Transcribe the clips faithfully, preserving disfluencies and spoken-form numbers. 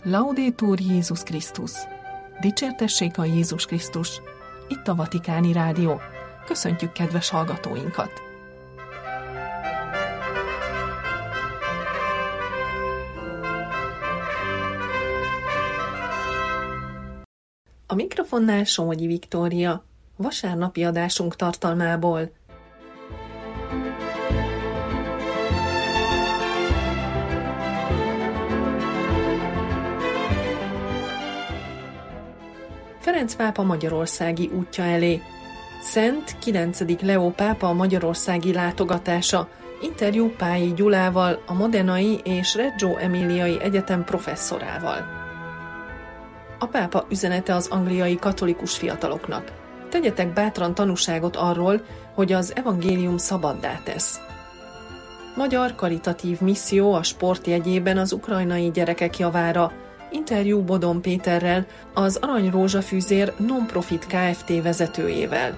Laudetur Jézus Krisztus! Dicsértessék a Jézus Krisztus! Itt a Vatikáni Rádió. Köszöntjük kedves hallgatóinkat! A mikrofonnál Somogyi Viktória, vasárnapi adásunk tartalmából. Ferenc pápa magyarországi útja elé. Szent kilencedik Leó pápa a magyarországi látogatása. Interjú Pályi Gyulával, a Modenai és Reggio Emiliai Egyetem professzorával. A pápa üzenete az angliai katolikus fiataloknak. Tegyetek bátran tanúságot arról, hogy az evangélium szabaddá tesz. Magyar karitatív misszió a sport jegyében az ukrajnai gyerekek javára. Interjú Bodon Péterrel, az Arany Rózsafűzér Non-Profit Kft. Vezetőjével.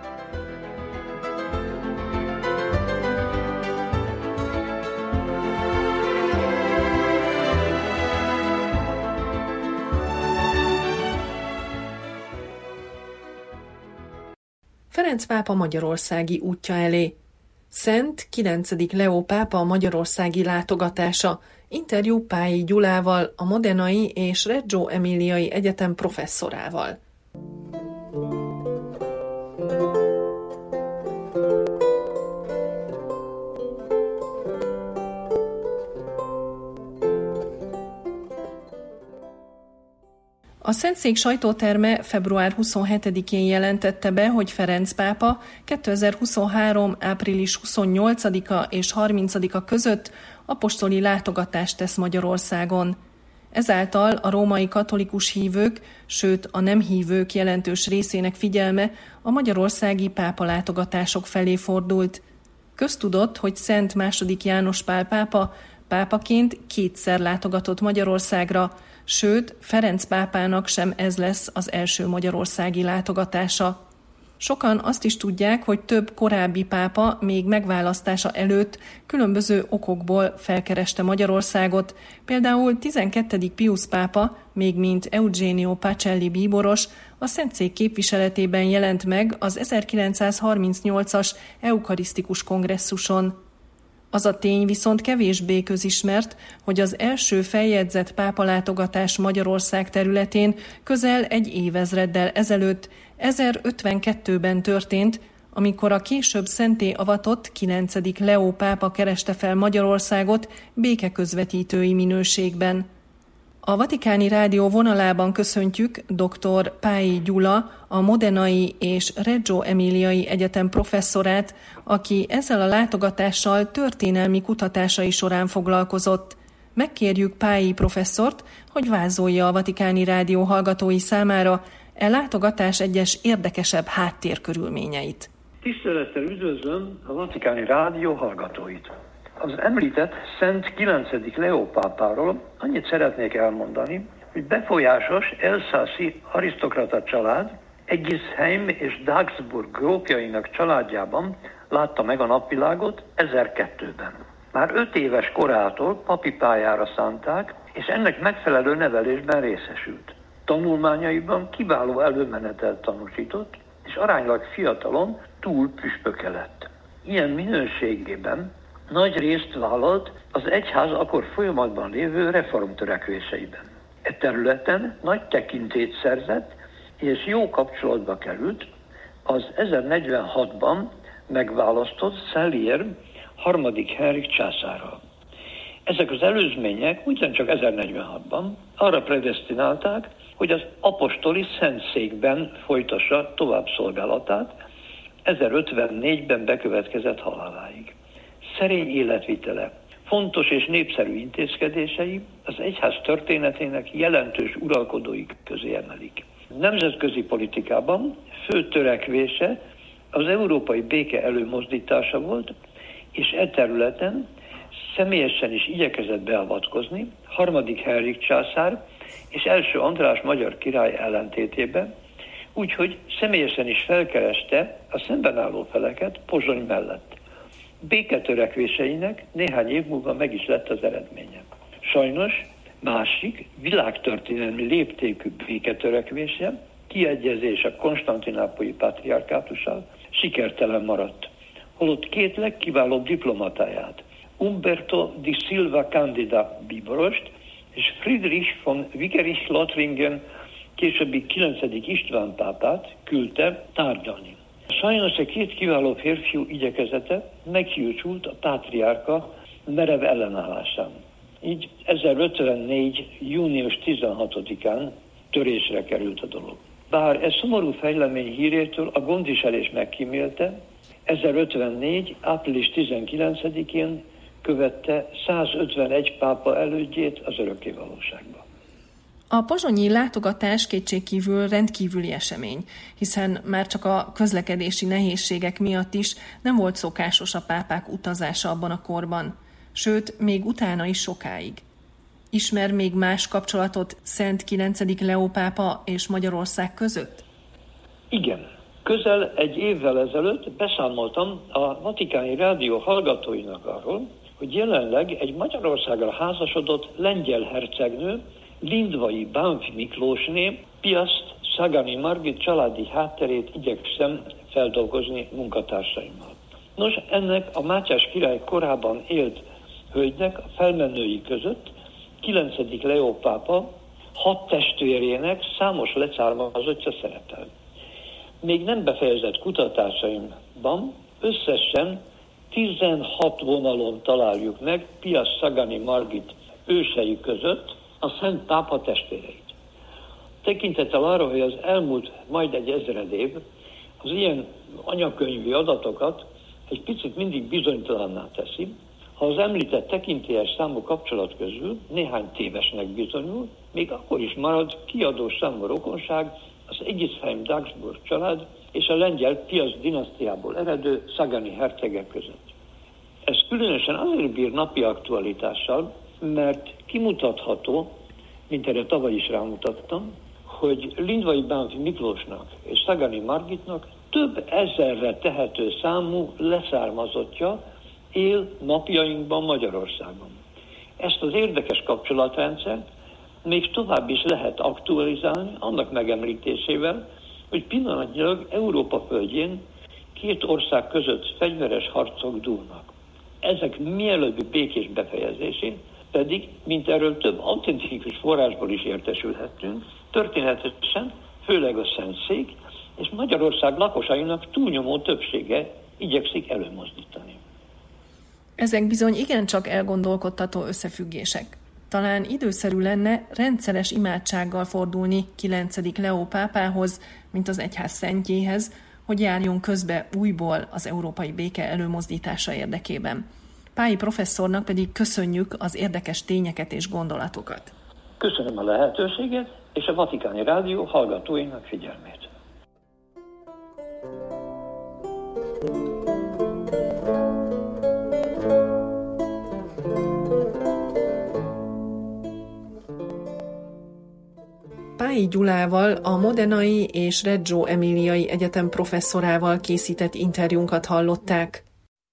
Ferenc pápa magyarországi útja elé. Szent kilencedik Leó pápa a magyarországi látogatása. Interjú Pályi Gyulával, a Modenai és Reggio Emiliai Egyetem professzorával. A Szentszék sajtóterme február huszonhetedikén jelentette be, hogy Ferenc pápa kétezer-huszonhárom. április huszonnyolcadika és harmincadika között apostoli látogatást tesz Magyarországon. Ezáltal a római katolikus hívők, sőt a nem hívők jelentős részének figyelme a magyarországi pápa látogatások felé fordult. Köztudott, hogy Szent második János Pál pápa pápaként kétszer látogatott Magyarországra, sőt, Ferenc pápának sem ez lesz az első magyarországi látogatása. Sokan azt is tudják, hogy több korábbi pápa még megválasztása előtt különböző okokból felkereste Magyarországot, például tizenkettedik Piusz pápa, még mint Eugenio Pacelli bíboros, a Szentszék képviseletében jelent meg az ezerkilencszázharmincnyolcas eukarisztikus kongresszuson. Az a tény viszont kevésbé közismert, hogy az első feljegyzett pápalátogatás Magyarország területén közel egy évezreddel ezelőtt, ezerötvenkettőben történt, amikor a később szentté avatott kilencedik Leó pápa kereste fel Magyarországot békeközvetítői minőségben. A Vatikáni Rádió vonalában köszöntjük dr. Pályi Gyula, a Modenai és Reggio Emiliai Egyetem professzorát, aki ezzel a látogatással történelmi kutatásai során foglalkozott. Megkérjük Pályi professzort, hogy vázolja a Vatikáni Rádió hallgatói számára e látogatás egyes érdekesebb háttérkörülményeit. Tisztelettel üdvözlöm a Vatikáni Rádió hallgatóit! Az említett Szent kilencedik Leó pápáról annyit szeretnék elmondani, hogy befolyásos elszászi arisztokrata család Eggisheim és Dagsburg grófjainak családjában látta meg a napvilágot ezerkettőben. Már öt éves korától papi pályára szánták, és ennek megfelelő nevelésben részesült. Tanulmányaiban kiváló előmenetelt tanúsított, és aránylag fiatalon túl püspöke lett. Ilyen minőségében nagy részt vállalt az egyház akkor folyamatban lévő reformtörekvéseiben. E területen nagy tekintélyt szerzett, és jó kapcsolatba került az ezernegyvenhatban megválasztott Szellier harmadik Henrik császárral. Ezek az előzmények ugyancsak ezernegyvenhatban arra predesztinálták, hogy az apostoli Szentszékben folytassa tovább szolgálatát ezerötvennégyben bekövetkezett haláláig. Szerény életvitele, fontos és népszerű intézkedései az egyház történetének jelentős uralkodói közé emelik. Nemzetközi politikában fő törekvése az európai béke előmozdítása volt, és e területen személyesen is igyekezett beavatkozni harmadik Henrik császár és első András magyar király ellentétében, úgyhogy személyesen is felkereste a szemben álló feleket Pozsony mellett. béketörekvéseinek néhány év múlva meg is lett az eredménye. Sajnos Másik világtörténelmi léptékű béketörekvése, kiegyezés a konstantinápolyi patriarkátussal sikertelen maradt. Holott két legkiválóbb diplomatáját, Umberto di Silva Candida bíborost és Friedrich von Wiggerich-Lothringen, későbbi kilencedik István pápát küldte tárgyalni. Sajnos a két kiváló férfiú igyekezete meghiúsult a pátriárka merev ellenállásán. Így ezerötvennégy. június tizenhatodikán törésre került a dolog. Bár ez szomorú fejlemény hírétől a gondviselés megkímélte, ezerötvennégy. április tizenkilencedikén követte százötvenegy pápa elődjét az örökkévalóságba. A pozsonyi látogatás kétségkívül rendkívüli esemény, hiszen már csak a közlekedési nehézségek miatt is nem volt szokásos a pápák utazása abban a korban, sőt, még utána is sokáig. Ismer még más kapcsolatot Szent kilencedik Leó pápa és Magyarország között? Igen. Közel egy évvel ezelőtt beszámoltam a Vatikáni Rádió hallgatóinak arról, hogy jelenleg egy Magyarországra házasodott lengyel hercegnő, Lindvai Bánffy Miklósné, Piast Szagani Margit családi hátterét igyekszem feldolgozni munkatársaimmal. Nos, ennek a Mátyás király korában élt hölgynek a felmenői között kilencedik Leó pápa hat testvérének számos leszármazottja szerepel. Még nem befejezett kutatásaimban összesen tizenhat vonalon találjuk meg Piast Szagani Margit ősei között a Szent Pápa testvéreit. Tekintettel arra, hogy az elmúlt majd egy ezred év az ilyen anyakönyvi adatokat egy picit mindig bizonytalanná teszi, ha az említett tekintélyes számú kapcsolat közül néhány tévesnek bizonyul, még akkor is marad kiadós számú rokonság az Egisheim-Dagsburg család és a lengyel Piast dinasztiából eredő Szagani hercegek között. Ez különösen azért bír napi aktualitással, mert kimutatható, mint erre tavaly is rámutattam, hogy Lindvai Bánffy Miklósnak és Szagani Margitnak több ezerre tehető számú leszármazottja él napjainkban Magyarországon. Ezt az érdekes kapcsolatrendszert még tovább is lehet aktualizálni annak megemlítésével, hogy pillanatnyilag Európa földjén két ország között fegyveres harcok dúlnak. Ezek mielőbbi békés befejezésén pedig, mint erről több autentikus forrásból is értesülhettünk, történetesen, főleg a Szentszék és Magyarország lakosainak túlnyomó többsége igyekszik előmozdítani. Ezek bizony igencsak elgondolkodtató összefüggések. Talán időszerű lenne rendszeres imádsággal fordulni kilencedik Leó pápához, mint az egyház szentjéhez, hogy járjon közbe újból az európai béke előmozdítása érdekében. Pályi professzornak pedig köszönjük az érdekes tényeket és gondolatokat. Köszönöm a lehetőséget és a Vatikáni Rádió hallgatóinak figyelmét. Pályi Gyulával, a Modenai és Reggio Emiliai Egyetem professzorával készített interjúnkat hallották.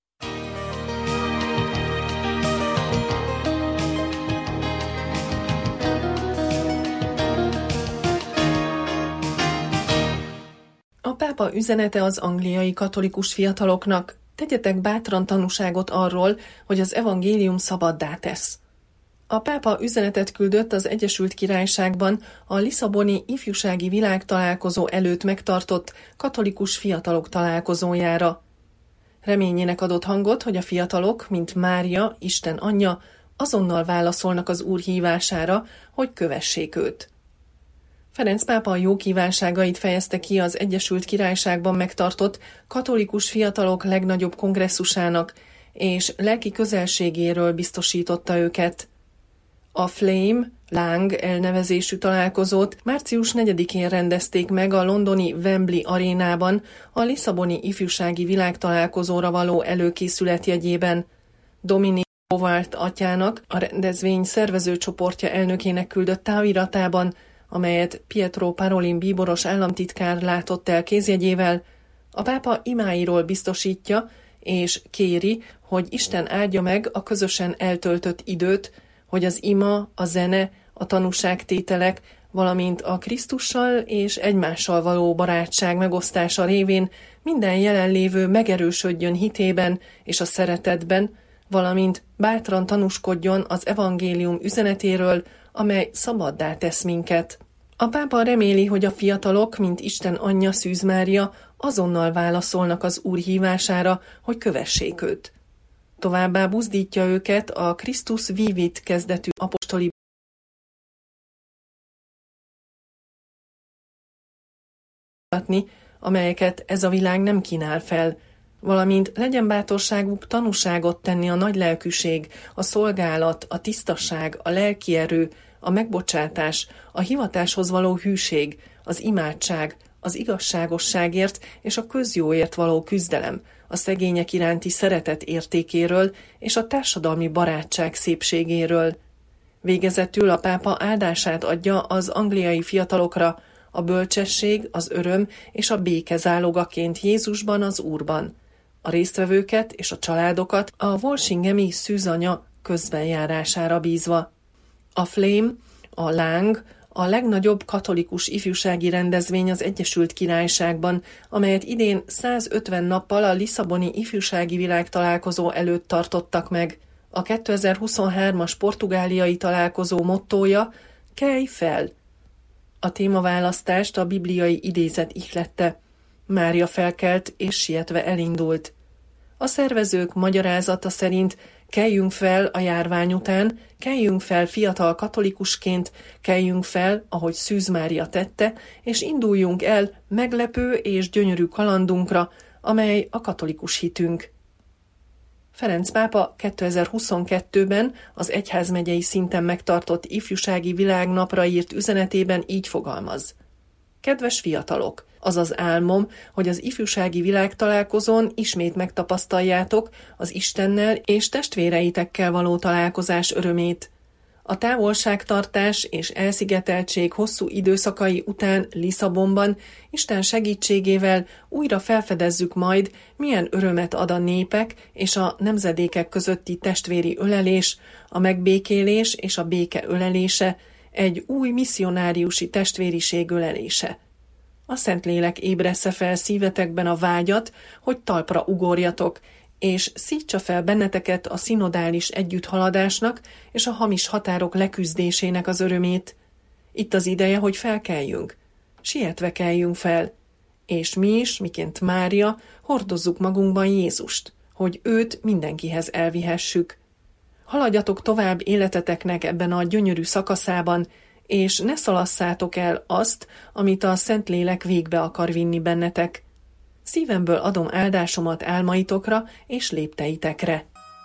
A pápa üzenete az angliai katolikus fiataloknak: tegyetek bátran tanúságot arról, hogy az evangélium szabaddá tesz. A pápa üzenetet küldött az Egyesült Királyságban a Lisszaboni ifjúsági világtalálkozó előtt megtartott katolikus fiatalok találkozójára. Reményének adott hangot, hogy a fiatalok, mint Mária, Isten anyja, azonnal válaszolnak az Úr hívására, hogy kövessék őt. Ferenc pápa jó kívánságait fejezte ki az Egyesült Királyságban megtartott katolikus fiatalok legnagyobb kongresszusának, és lelki közelségéről biztosította őket. A Flame, Láng elnevezésű találkozót március negyedikén rendezték meg a londoni Wembley arénában a Lisszaboni ifjúsági világtalálkozóra való előkészület jegyében. Dominic Howard atyának, a rendezvény szervezőcsoportja elnökének küldött táviratában, amelyet Pietro Parolin bíboros államtitkár látott el kézjegyével, a pápa imáiról biztosítja és kéri, hogy Isten áldja meg a közösen eltöltött időt, hogy az ima, a zene, A tanúságtételek, valamint a Krisztussal és egymással való barátság megosztása révén minden jelenlévő megerősödjön hitében és a szeretetben, valamint bátran tanúskodjon az evangélium üzenetéről, amely szabaddá tesz minket. A pápa reméli, hogy a fiatalok, mint Isten anyja Szűz Mária, azonnal válaszolnak az Úr hívására, hogy kövessék őt. Továbbá buzdítja őket a Christus Vivit kezdetű apostoli amelyeket ez a világ nem kínál fel, valamint legyen bátorságuk tanúságot tenni a nagy lelkűség, a szolgálat, a tisztaság, a lelki erő, a megbocsátás, a hivatáshoz való hűség, az imádság, az igazságosságért és a közjóért való küzdelem, a szegények iránti szeretet értékéről és a társadalmi barátság szépségéről. Végezetül a pápa áldását adja az angliai fiatalokra, a bölcsesség, az öröm és a béke zálogaként Jézusban, az Úrban. A résztvevőket és a családokat a walsingemi szűzanya közbenjárására bízva. A Flame, a Láng, a legnagyobb katolikus ifjúsági rendezvény az Egyesült Királyságban, amelyet idén százötven nappal a Lisszaboni ifjúsági világtalálkozó előtt tartottak meg. A kétezer-huszonhármas portugáliai találkozó mottója Kelj fel! A témaválasztást a bibliai idézet ihlette. Mária felkelt és sietve elindult. A szervezők magyarázata szerint keljünk fel a járvány után, keljünk fel fiatal katolikusként, keljünk fel, ahogy Szűz Mária tette, és induljunk el meglepő és gyönyörű kalandunkra, amely a katolikus hitünk. Ferenc pápa kétezer-huszonkettőben az egyházmegyei szinten megtartott ifjúsági világnapra írt üzenetében így fogalmaz. Kedves fiatalok! Az az álmom, hogy az ifjúsági világtalálkozón ismét megtapasztaljátok az Istennel és testvéreitekkel való találkozás örömét. A távolságtartás és elszigeteltség hosszú időszakai után Lisszabonban Isten segítségével újra felfedezzük majd, milyen örömet ad a népek és a nemzedékek közötti testvéri ölelés, a megbékélés és a béke ölelése, egy új misszionáriusi testvériség ölelése. A Szentlélek ébressze fel szívetekben a vágyat, hogy talpra ugorjatok, és szítsa fel benneteket a szinodális együtthaladásnak és a hamis határok leküzdésének az örömét. Itt az ideje, hogy felkeljünk. Sietve keljünk fel. És mi is, miként Mária, hordozzuk magunkban Jézust, hogy őt mindenkihez elvihessük. Haladjatok tovább életeteknek ebben a gyönyörű szakaszában, és ne szalasszátok el azt, amit a Szentlélek végbe akar vinni bennetek. Szívemből adom áldásomat álmaitokra és lépteitekre.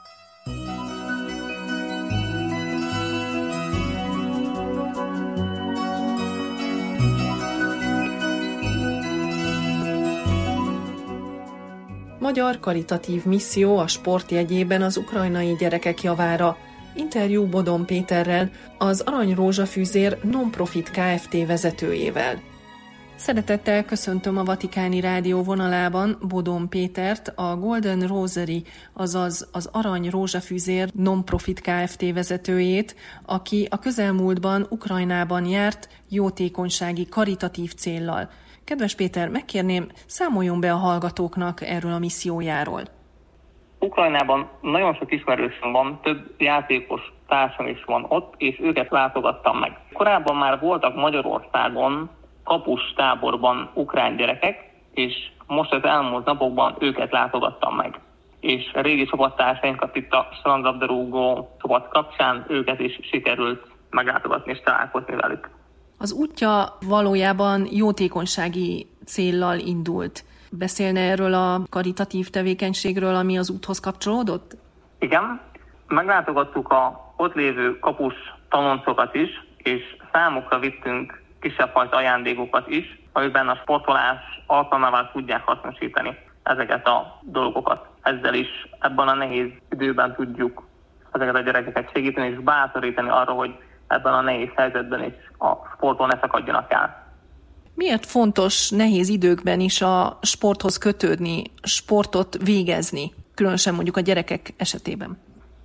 Magyar karitatív misszió a sport jegyében az ukrajnai gyerekek javára. Interjú Bodon Péterrel, az Arany Rózsafűzér Non-Profit Kft. Vezetőjével. Szeretettel köszöntöm a Vatikáni Rádió vonalában Bodon Pétert, a Golden Rosary, azaz az Arany Rózsafűzér Non-Profit Kft. Vezetőjét, aki a közelmúltban Ukrajnában járt jótékonysági karitatív céllal. Kedves Péter, megkérném, számoljon be a hallgatóknak erről a missziójáról. Ukrajnában nagyon sok ismerősöm van, több játékos társam is van ott, és őket látogattam meg. Korábban már voltak Magyarországon kapus táborban ukrán gyerekek, és most az elmúlt napokban őket látogattam meg. És a régi csapattársainkat itt a strandlabdarúgó csapat kapcsán őket is sikerült meglátogatni és találkozni velük. Az útja valójában jótékonysági céllal indult. Beszélne erről a karitatív tevékenységről, ami az úthoz kapcsolódott? Igen, meglátogattuk a ott lévő kapus tanoncokat is, és számukra vittünk kisebb fajta ajándékokat is, amiben a sportolás alkalmával tudják hasznosítani ezeket a dolgokat. Ezzel is ebben a nehéz időben tudjuk ezeket a gyerekeket segíteni és bátorítani arra, hogy ebben a nehéz helyzetben is a sporton ne szakadjanak el. Miért fontos nehéz időkben is a sporthoz kötődni, sportot végezni, különösen mondjuk a gyerekek esetében?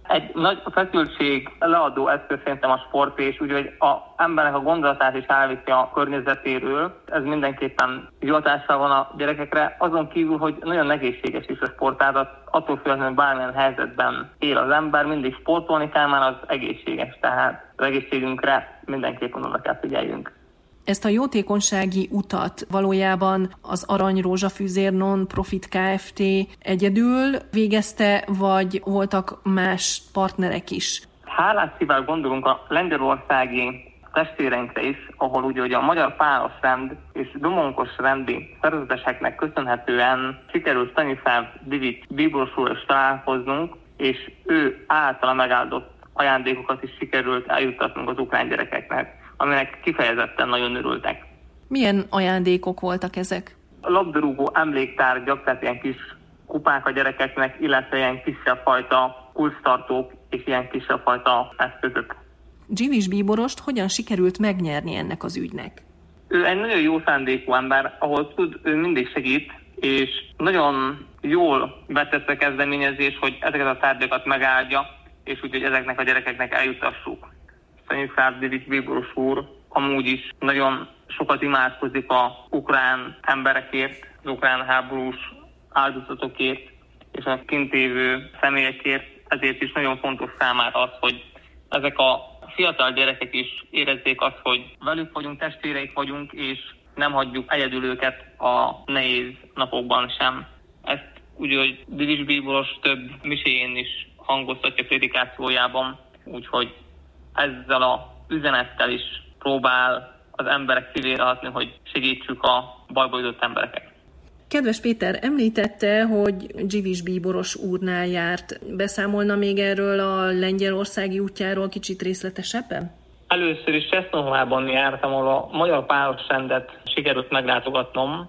Egy nagy feszültség leadó eszköz szerintem a sport, és úgyhogy az embernek a gondolatát is elviszi a környezetéről. Ez mindenképpen jó hatással van a gyerekekre, azon kívül, hogy nagyon egészséges is a sport, tehát attól függetlenül bármilyen helyzetben él az ember, mindig sportolni kell, már az egészséges, tehát az egészségünkre mindenképpen oda kell figyeljünk. Ezt a jótékonysági utat valójában az Arany Rózsafűzér Non-Profit Kft. Egyedül végezte, vagy voltak más partnerek is? Hálás szívvel gondolunk a lengyelországi testvéreinkre is, ahol ugye, ugye a Magyar Párosrend és Domonkos rendi szerzeteseknek köszönhetően sikerült Stanislav Divics bíboros úrral is találkoznunk, és ő általa megáldott ajándékokat is sikerült eljuttatnunk az ukrán gyerekeknek, aminek kifejezetten nagyon örültek. Milyen ajándékok voltak ezek? A labdarúgó emléktárgyak, tehát ilyen kis kupák a gyerekeknek, illetve ilyen kisebb fajta kulcstartók és ilyen kisebb fajta eszközök. Divics bíborost hogyan sikerült megnyerni ennek az ügynek? Ő egy nagyon jó szándékú ember, ahol tud, ő mindig segít, és nagyon jól vett ezt a kezdeményezés, hogy ezeket a tárgyakat megáldja, és úgyhogy ezeknek a gyerekeknek eljutassuk. Stanislav Divics bíboros úr amúgy is nagyon sokat imádkozik az ukrán emberekért, az ukrán háborús áldozatokért, és a kint évő személyekért, ezért is nagyon fontos számára az, hogy ezek a fiatal gyerekek is érezzék azt, hogy velük vagyunk, testvéreik vagyunk, és nem hagyjuk egyedül őket a nehéz napokban sem. Ezt úgy, hogy Divics bíboros több miséjén is hangoztatja prédikációjában, úgyhogy ezzel a üzenettel is próbál az emberek szívére hatni, hogy segítsük a bajba jutott embereket. Kedves Péter, említette, hogy Divics bíboros úrnál járt. Beszámolna még erről a lengyelországi útjáról kicsit részletesebben? Először is Csesznovában jártam, ahol a Magyar Párosrendet sikerült meglátogatnom.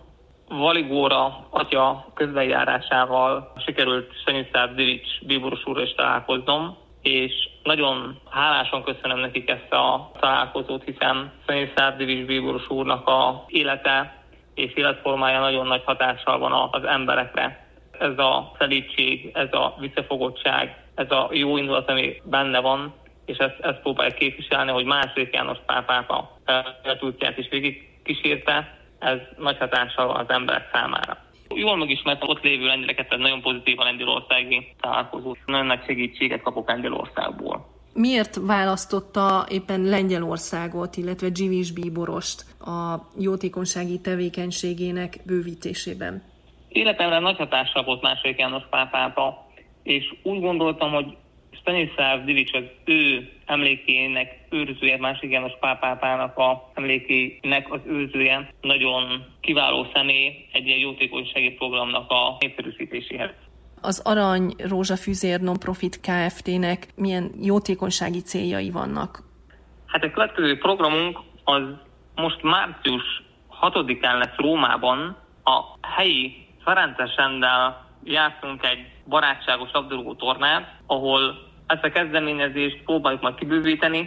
Valigóra atya közbenjárásával sikerült Stanislav Divics bíboros úrral is találkoznom, és nagyon hálásan köszönöm nekik ezt a találkozót, hiszen Stanislav Divics bíboros úrnak a élete és életformája nagyon nagy hatással van az emberekre. Ez a szelídség, ez a visszafogottság, ez a jó indulat, ami benne van, és ezt, ezt próbálja képviselni, hogy második János Pál pápa életútját is végig kísérte, ez nagy hatással van az emberek számára. Jól megismertem ott lévő lengyeleket, tehát nagyon pozitív a lengyelországi találkozó. Nagyon nagy segítséget kapok Lengyelországból. Miért választotta éppen Lengyelországot, illetve Divics bíborost a jótékonysági tevékenységének bővítésében? Életemre nagy hatással volt második János Pál pápa, és úgy gondoltam, hogy Stanislav Divics az ő emlékének őrzője, második János Pál pápának a emlékének az őrzője, nagyon kiváló személy egy ilyen jótékonysági programnak a népszerűsítéséhez. Az Arany Rózsafűzér Non-Profit Kft-nek milyen jótékonysági céljai vannak? Hát a következő programunk az most március hatodikán lesz Rómában. A helyi Ferences renddel játszunk egy barátságos labdarúgó tornát, ahol ezt a kezdeményezést próbáljuk majd kibővíteni,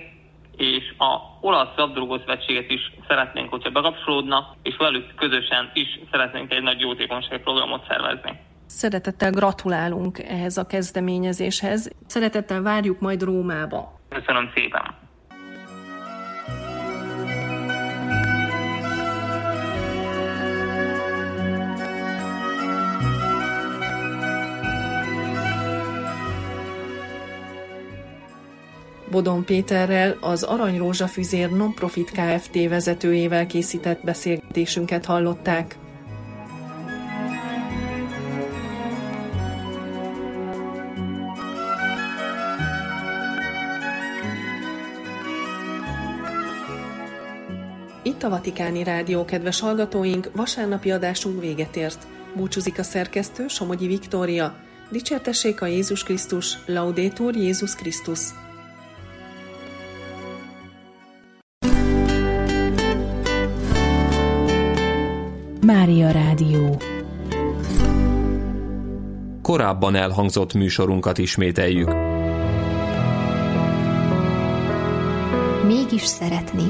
és a olasz labdarúgó szövetséget is szeretnénk, hogyha bekapcsolódna, és velük közösen is szeretnénk egy nagy jótékonysági programot szervezni. Szeretettel gratulálunk ehhez a kezdeményezéshez. Szeretettel várjuk majd Rómába. Köszönöm szépen! Bodon Péterrel, az Arany Rózsafűzér Non-Profit Kft. Vezetőjével készített beszélgetésünket hallották. Itt a Vatikáni Rádió, kedves hallgatóink, vasárnapi adásunk véget ért. Búcsúzik a szerkesztő, Somogyi Viktória. Dicsértessék a Jézus Krisztus, Laudetur Jézus Krisztus. Mária Rádió. Korábban elhangzott műsorunkat ismételjük. Mégis szeretni.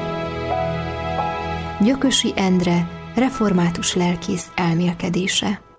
Gyökösi Endre, református lelkész elmélkedése.